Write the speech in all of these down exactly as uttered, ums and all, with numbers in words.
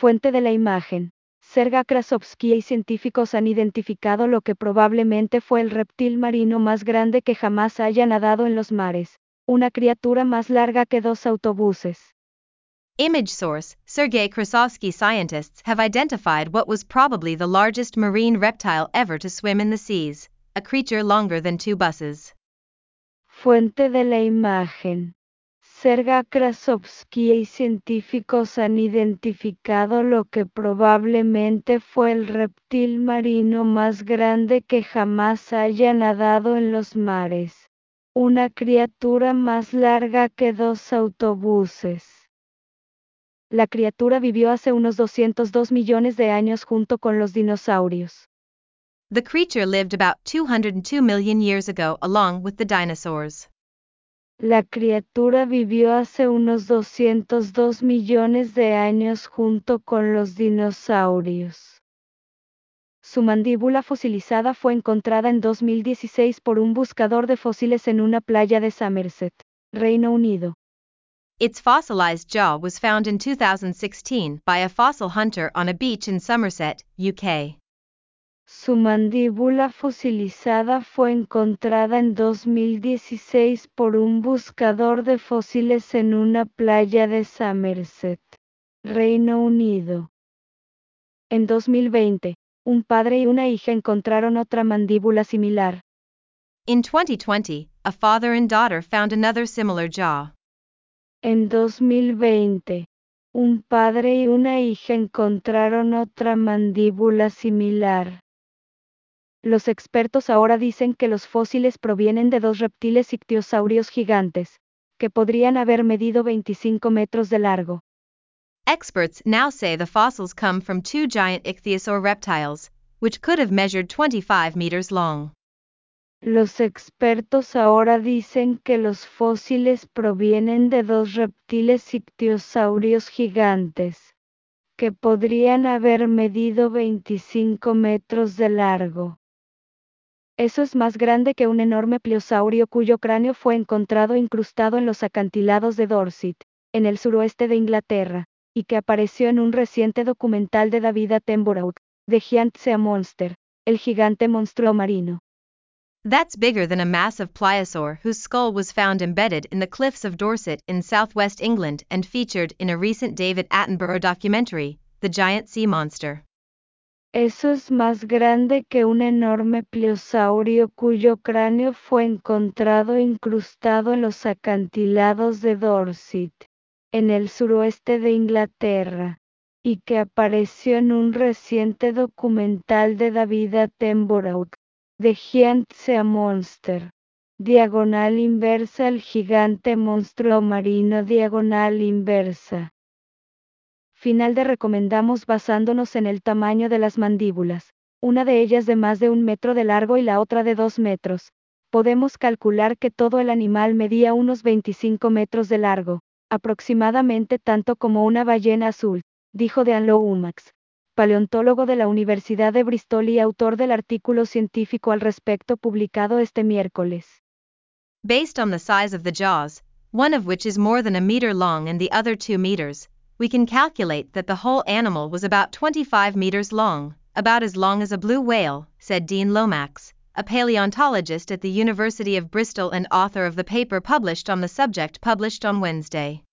Fuente de la imagen. Sergei Krasovsky y científicos han identificado lo que probablemente fue el reptil marino más grande que jamás haya nadado en los mares, una criatura más larga que dos autobuses. Image source, Sergei Krasovsky. Scientists have identified what was probably the largest marine reptile ever to swim in the seas, a creature longer than two buses. Fuente de la imagen. Sergei Krasovsky y científicos han identificado lo que probablemente fue el reptil marino más grande que jamás haya nadado en los mares, una criatura más larga que dos autobuses. La criatura vivió hace unos doscientos dos millones de años junto con los dinosaurios. The creature lived about two hundred two million years ago along with the dinosaurs. La criatura vivió hace unos doscientos dos millones de años junto con los dinosaurios. Su mandíbula fosilizada fue encontrada en dos mil dieciséis por un buscador de fósiles en una playa de Somerset, Reino Unido. Its fossilized jaw was found in two thousand sixteen by a fossil hunter on a beach in Somerset, U K. Su mandíbula fosilizada fue encontrada en dos mil dieciséis por un buscador de fósiles en una playa de Somerset, Reino Unido. En dos mil veinte, un padre y una hija encontraron otra mandíbula similar. In twenty twenty, a father and daughter found another similar jaw. En dos mil veinte, un padre y una hija encontraron otra mandíbula similar. Los expertos ahora dicen que los fósiles provienen de dos reptiles ictiosaurios gigantes, que podrían haber medido veinticinco metros de largo. Experts now say the fossils come from two giant ichthyosaur reptiles, which could have measured twenty-five meters long. Los expertos ahora dicen que los fósiles provienen de dos reptiles ictiosaurios gigantes, que podrían haber medido veinticinco metros de largo. Eso es más grande que un enorme pliosaurio cuyo cráneo fue encontrado incrustado en los acantilados de Dorset, en el suroeste de Inglaterra, y que apareció en un reciente documental de David Attenborough, The Giant Sea Monster, el gigante monstruo marino. That's bigger than a massive pliosaur whose skull was found embedded in the cliffs of Dorset in southwest England and featured in a recent David Attenborough documentary, The Giant Sea Monster. Eso es más grande que un enorme pliosaurio cuyo cráneo fue encontrado incrustado en los acantilados de Dorset, en el suroeste de Inglaterra, y que apareció en un reciente documental de David Attenborough, The Giant Sea Monster, diagonal inversa el gigante monstruo marino diagonal inversa. Final de recomendamos basándonos en el tamaño de las mandíbulas, una de ellas de más de un metro de largo y la otra de dos metros. Podemos calcular que todo el animal medía unos veinticinco metros de largo, aproximadamente tanto como una ballena azul, dijo Dean Lomax, paleontólogo de la Universidad de Bristol y autor del artículo científico al respecto publicado este miércoles. Based on the size of the jaws, one of which is more than a meter long and the other two meters, we can calculate that the whole animal was about twenty-five meters long, about as long as a blue whale, said Dean Lomax, a paleontologist at the University of Bristol and author of the paper published on the subject published on Wednesday.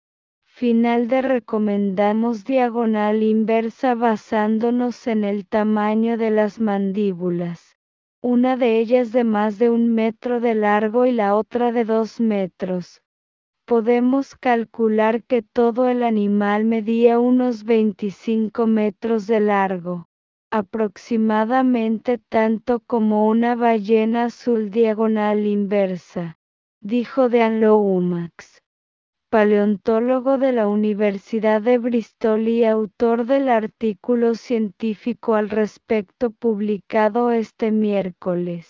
Final de recomendamos diagonal inversa basándonos en el tamaño de las mandíbulas, una de ellas de más de un metro de largo y la otra de dos metros. Podemos calcular que todo el animal medía unos veinticinco metros de largo, aproximadamente tanto como una ballena azul diagonal inversa, dijo Dean Lomax, paleontólogo de la Universidad de Bristol y autor del artículo científico al respecto publicado este miércoles.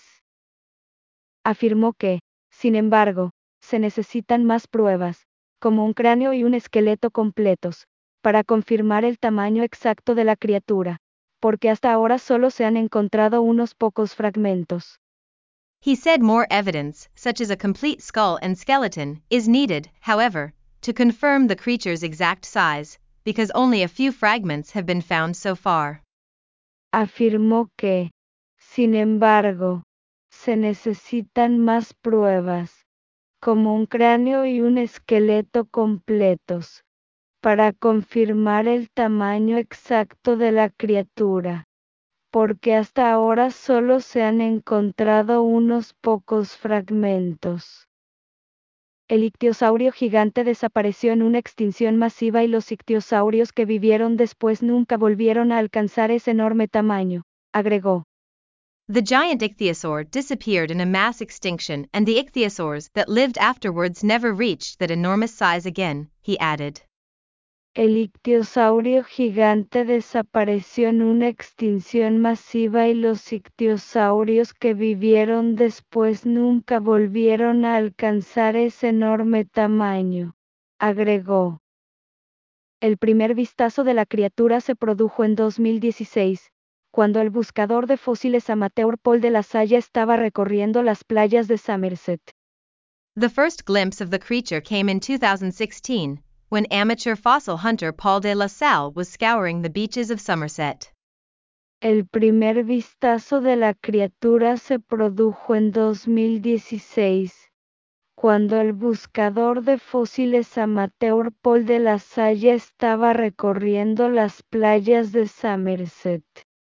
Afirmó que, sin embargo, se necesitan más pruebas, como un cráneo y un esqueleto completos, para confirmar el tamaño exacto de la criatura, porque hasta ahora solo se han encontrado unos pocos fragmentos. He said more evidence, such as a complete skull and skeleton, is needed, however, to confirm the creature's exact size, because only a few fragments have been found so far. Afirmó que, sin embargo, se necesitan más pruebas, como un cráneo y un esqueleto completos, para confirmar el tamaño exacto de la criatura, porque hasta ahora solo se han encontrado unos pocos fragmentos. El ictiosaurio gigante desapareció en una extinción masiva y los ictiosaurios que vivieron después nunca volvieron a alcanzar ese enorme tamaño, agregó. The giant ichthyosaur disappeared in a mass extinction and the ichthyosaurs that lived afterwards never reached that enormous size again, he added. El ictiosaurio gigante desapareció en una extinción masiva y los ictiosaurios que vivieron después nunca volvieron a alcanzar ese enorme tamaño, agregó. El primer vistazo de la criatura se produjo en dos mil dieciséis, cuando el buscador de fósiles amateur Paul de la Salle estaba recorriendo las playas de Somerset. The first glimpse of the creature came in two thousand sixteen, when amateur fossil hunter Paul de la Salle was scouring the beaches of Somerset. El primer vistazo de la criatura se produjo en dos mil dieciséis, cuando el buscador de fósiles amateur Paul de la Salle estaba recorriendo las playas de Somerset.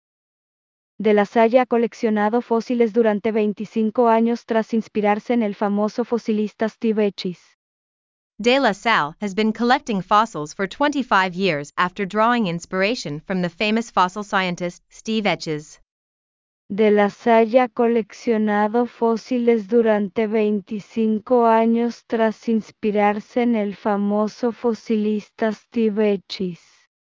De la Salle ha coleccionado fósiles durante veinticinco años tras inspirarse en el famoso fosilista Steve Etches. De la Salle has been collecting fossils for twenty-five years after drawing inspiration from the famous fossil scientist Steve Etches. De la Salle ha coleccionado fósiles durante veinticinco años tras inspirarse en el famoso fosilista Steve Etches.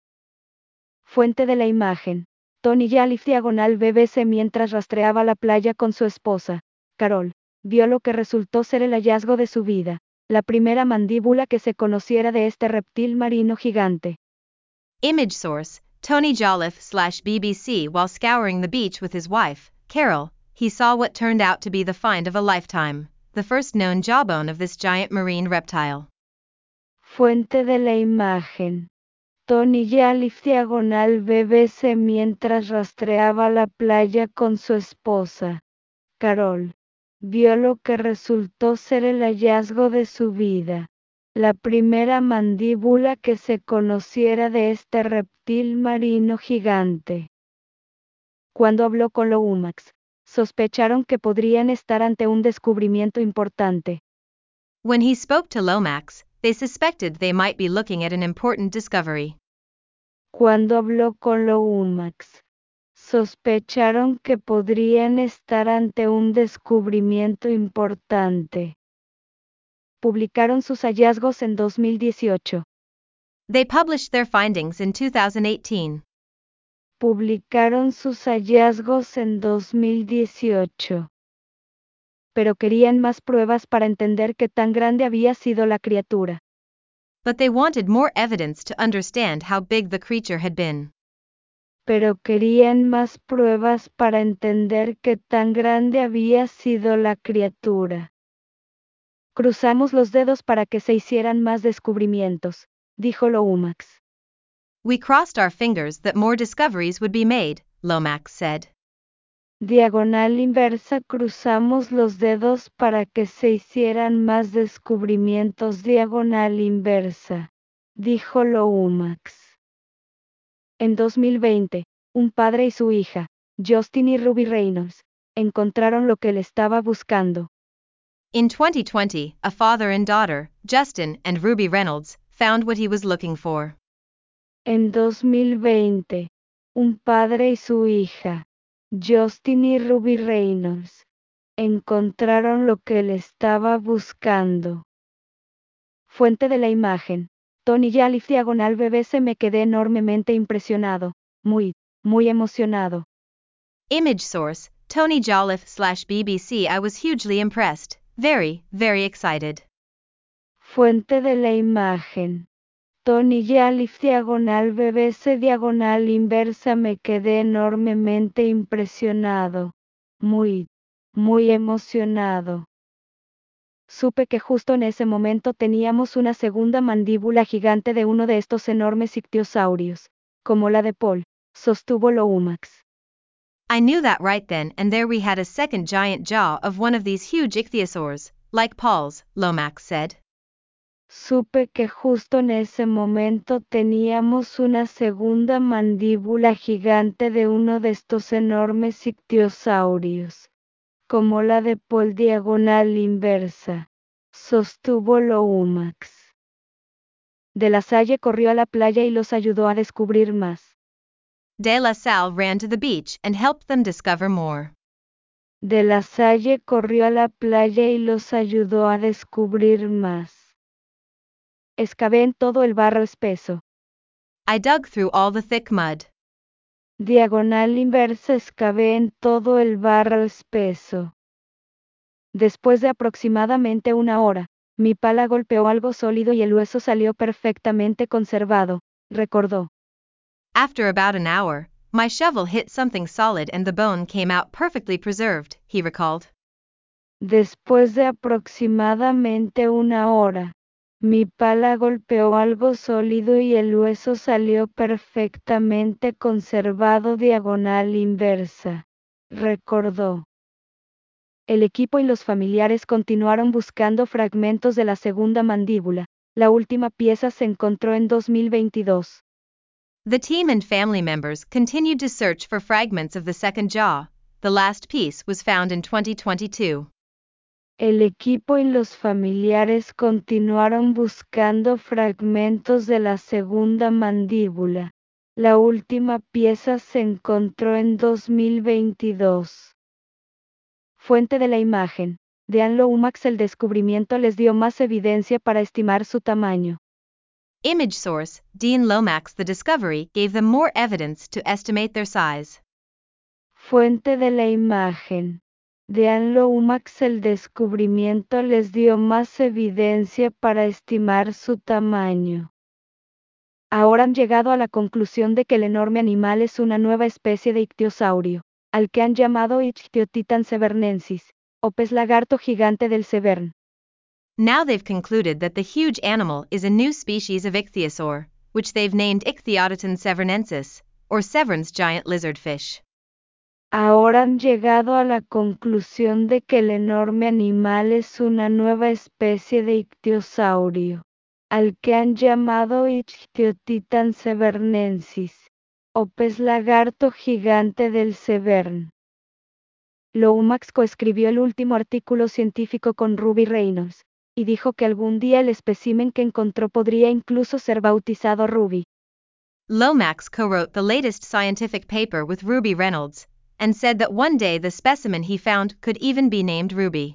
Fuente de la imagen. Tony Yalif diagonal B B C. Mientras rastreaba la playa con su esposa, Carol, vio lo que resultó ser el hallazgo de su vida, la primera mandíbula que se conociera de este reptil marino gigante. Image source, Tony Jolliffe slash B B C. While scouring the beach with his wife, Carol, he saw what turned out to be the find of a lifetime, the first known jawbone of this giant marine reptile. Fuente de la imagen. Tony Yalif diagonal B B C. Mientras rastreaba la playa con su esposa, Carol, vio lo que resultó ser el hallazgo de su vida, la primera mandíbula que se conociera de este reptil marino gigante. Cuando habló con Lomax, sospecharon que podrían estar ante un descubrimiento importante. When he spoke to Lomax, they suspected they might be looking at an important discovery. Cuando habló con Lomax, sospecharon que podrían estar ante un descubrimiento importante. Publicaron sus hallazgos en dos mil dieciocho. They published their findings in two thousand eighteen. Publicaron sus hallazgos en dos mil dieciocho. Pero querían más pruebas para entender qué tan grande había sido la criatura. But they wanted more evidence to understand how big the creature had been. Pero querían más pruebas para entender qué tan grande había sido la criatura. Cruzamos los dedos para que se hicieran más descubrimientos, dijo Lomax. We crossed our fingers that more discoveries would be made, Lomax said. Diagonal inversa. Cruzamos los dedos para que se hicieran más descubrimientos. Diagonal inversa, dijo Lomax. En dos mil veinte, un padre y su hija, Justin y Ruby Reynolds, encontraron lo que él estaba buscando. In twenty twenty, a father and daughter, Justin and Ruby Reynolds, found what he was looking for. En dos mil veinte, un padre y su hija, Justin y Ruby Reynolds, encontraron lo que él estaba buscando. Fuente de la imagen. Tony Yalif diagonal B B C. Me quedé enormemente impresionado, muy, muy emocionado. Image source, Tony Jolliffe slash B B C. I was hugely impressed, very, very excited. Fuente de la imagen. Tony Yalif diagonal B B C diagonal inversa. Me quedé enormemente impresionado, muy, muy emocionado. Supe que justo en ese momento teníamos una segunda mandíbula gigante de uno de estos enormes ictiosaurios, como la de Paul, sostuvo Lomax. I knew that right then and there we had a second giant jaw of one of these huge ichthyosaurs, like Paul's, Lomax said. Supe que justo en ese momento teníamos una segunda mandíbula gigante de uno de estos enormes ictiosaurios, como la de Paul diagonal inversa, sostuvo Lomax. De la Salle corrió a la playa y los ayudó a descubrir más. De La Salle ran to the beach and helped them discover more. De la Salle corrió a la playa y los ayudó a descubrir más. Excavé en todo el barro espeso. I dug through all the thick mud. Diagonal inversa excavé en todo el barro espeso. Después de aproximadamente una hora, mi pala golpeó algo sólido y el hueso salió perfectamente conservado, recordó. After about an hour, my shovel hit something solid and the bone came out perfectly preserved, he recalled. Después de aproximadamente una hora, mi pala golpeó algo sólido y el hueso salió perfectamente conservado diagonal inversa, recordó. El equipo y los familiares continuaron buscando fragmentos de la segunda mandíbula. La última pieza se encontró en dos mil veintidós. The team and family members continued to search for fragments of the second jaw. The last piece was found in twenty twenty-two. El equipo y los familiares continuaron buscando fragmentos de la segunda mandíbula. La última pieza se encontró en dos mil veintidós. Fuente de la imagen. Dan Lomax. El descubrimiento les dio más evidencia para estimar su tamaño. Image source, Dean Lomax. The discovery gave them more evidence to estimate their size. Fuente de la imagen. Dan Lomax. El descubrimiento les dio más evidencia para estimar su tamaño. Ahora han llegado a la conclusión de que el enorme animal es una nueva especie de ictiosaurio, al que han llamado Ichthyotitan severnensis, o pez lagarto gigante del Severn. Now they've concluded that the huge animal is a new species of ichthyosaur, which they've named Ichthyotitan severnensis, or Severn's giant lizardfish. Ahora han llegado a la conclusión de que el enorme animal es una nueva especie de ictiosaurio, al que han llamado Ichthyotitan severnensis, o pez lagarto gigante del Severn. Lomax coescribió el último artículo científico con Ruby Reynolds, y dijo que algún día el espécimen que encontró podría incluso ser bautizado Ruby. Lomax co-wrote the latest scientific paper with Ruby Reynolds, and said that one day the specimen he found could even be named Ruby.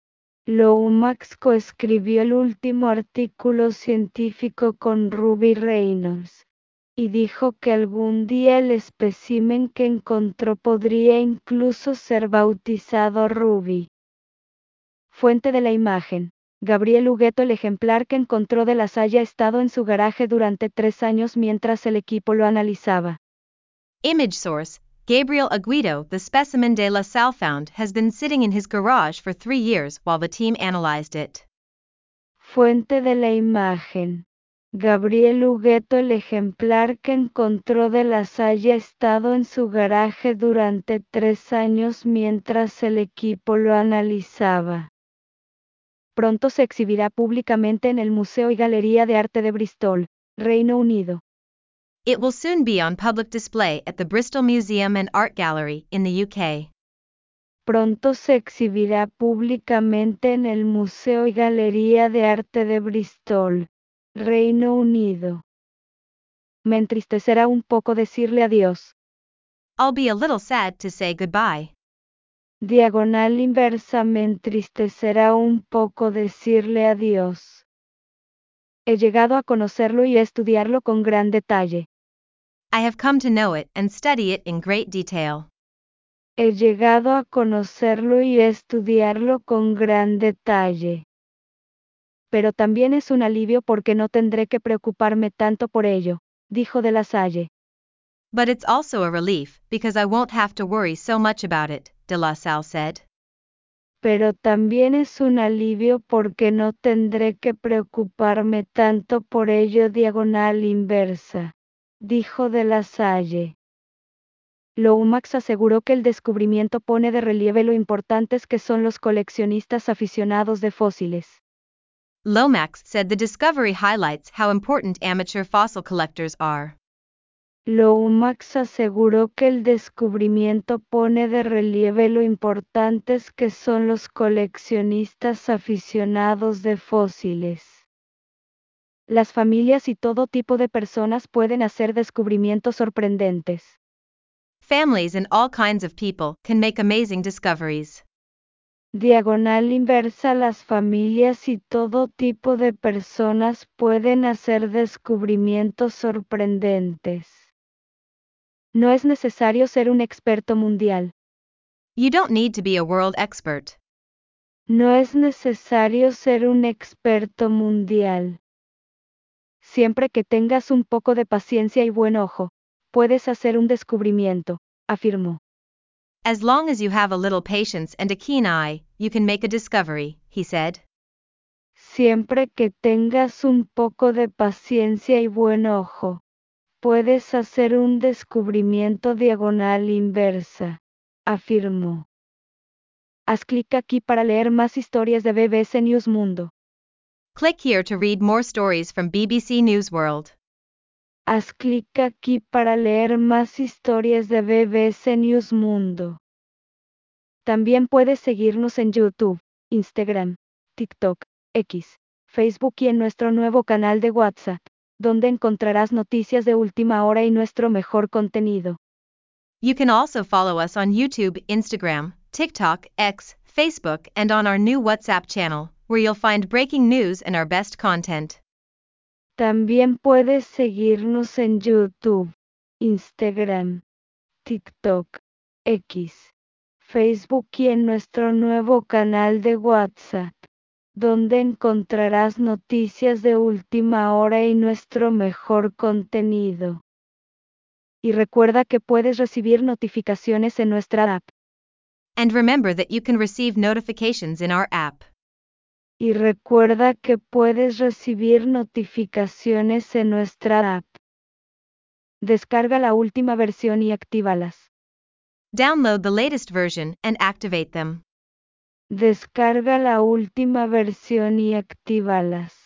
Lomax coescribió el último artículo científico con Ruby Reynolds, y dijo que algún día el espécimen que encontró podría incluso ser bautizado Ruby. Fuente de la imagen. Gabriel Hugueto. El ejemplar que encontró de la Salle ha estado en su garaje durante tres años mientras el equipo lo analizaba. Image source, Gabriel Aguido. The specimen de La Salle found has been sitting in his garage for three years while the team analyzed it. Fuente de la imagen. Gabriel Hugueto. El ejemplar que encontró de la Salle ha estado en su garaje durante tres años mientras el equipo lo analizaba. Pronto se exhibirá públicamente en el Museo y Galería de Arte de Bristol, Reino Unido. It will soon be on public display at the Bristol Museum and Art Gallery in the U K. Pronto se exhibirá públicamente en el Museo y Galería de Arte de Bristol, Reino Unido. Me entristecerá un poco decirle adiós. I'll be a little sad to say goodbye. Diagonal inversa. Me entristecerá un poco decirle adiós. He llegado a conocerlo y a estudiarlo con gran detalle. I have come to know it and study it in great detail. He llegado a conocerlo y a estudiarlo con gran detalle. Pero también es un alivio porque no tendré que preocuparme tanto por ello, dijo De La Salle. But it's also a relief because I won't have to worry so much about it, De La Salle said. pero también es un alivio porque no tendré que preocuparme tanto por ello. Diagonal inversa, dijo De La Salle. Lomax aseguró que el descubrimiento pone de relieve lo importantes que son los coleccionistas aficionados de fósiles. Lomax said the discovery highlights how important amateur fossil collectors are. Lomax aseguró que el descubrimiento pone de relieve lo importantes que son los coleccionistas aficionados de fósiles. Las familias y todo tipo de personas pueden hacer descubrimientos sorprendentes. Families and all kinds of people can make amazing discoveries. Diagonal inversa. Las familias y todo tipo de personas pueden hacer descubrimientos sorprendentes. No es necesario ser un experto mundial. You don't need to be a world expert. No es necesario ser un experto mundial. Siempre que tengas un poco de paciencia y buen ojo, puedes hacer un descubrimiento, afirmó. As long as you have a little patience and a keen eye, you can make a discovery, he said. Siempre que tengas un poco de paciencia y buen ojo, puedes hacer un descubrimiento. Diagonal inversa, afirmó. Haz clic aquí para leer más historias de B B C News Mundo. Click here to read more stories from B B C News World. Haz clic aquí para leer más historias de B B C News Mundo. También puedes seguirnos en YouTube, Instagram, TikTok, X, Facebook y en nuestro nuevo canal de WhatsApp, donde encontrarás noticias de última hora y nuestro mejor contenido. You can also follow us on YouTube, Instagram, TikTok, X, Facebook, and on our new WhatsApp channel, where you'll find breaking news and our best content. También puedes seguirnos en YouTube, Instagram, TikTok, X, Facebook y en nuestro nuevo canal de WhatsApp, donde encontrarás noticias de última hora y nuestro mejor contenido. Y recuerda que puedes recibir notificaciones en nuestra app. And remember that you can receive notifications in our app. Y recuerda que puedes recibir notificaciones en nuestra app. Descarga la última versión y actívalas. Download the latest version and activate them. Descarga la última versión y actívalas.